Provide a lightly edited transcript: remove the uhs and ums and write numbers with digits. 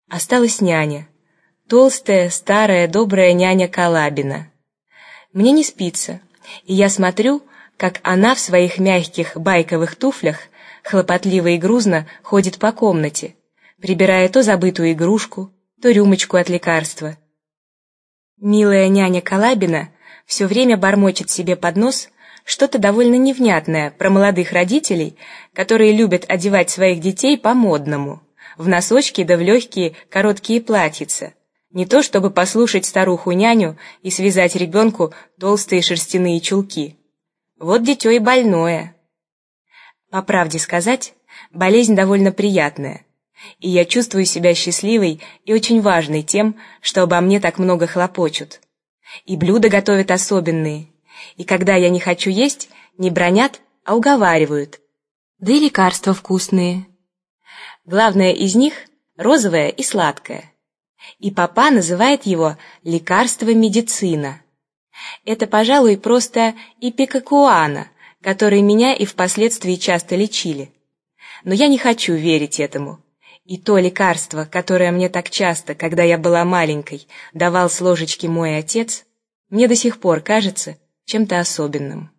Осталась няня. Толстая, старая, добрая няня Калабина. Мне не спится, и я смотрю, как она в своих мягких байковых туфлях хлопотливо и грузно ходит по комнате, прибирая то забытую игрушку, то рюмочку от лекарства. Милая няня Калабина все время бормочет себе под нос что-то довольно невнятное про молодых родителей, которые любят одевать своих детей по-модному, в носочки да в легкие короткие платьица, не то чтобы послушать старуху-няню и связать ребенку толстые шерстяные чулки. Вот дитё и больное. По правде сказать, болезнь довольно приятная, и я чувствую себя счастливой и очень важной тем, что обо мне так много хлопочут. И блюда готовят особенные, и когда я не хочу есть, не бранят, а уговаривают. Да и лекарства вкусные. Главное из них — розовое и сладкое. И папа называет его лекарство-медицина. Это, пожалуй, просто ипикакуана, которой меня и впоследствии часто лечили. Но я не хочу верить этому. И то лекарство, которое мне так часто, когда я была маленькой, давал с ложечки мой отец, мне до сих пор кажется чем-то особенным.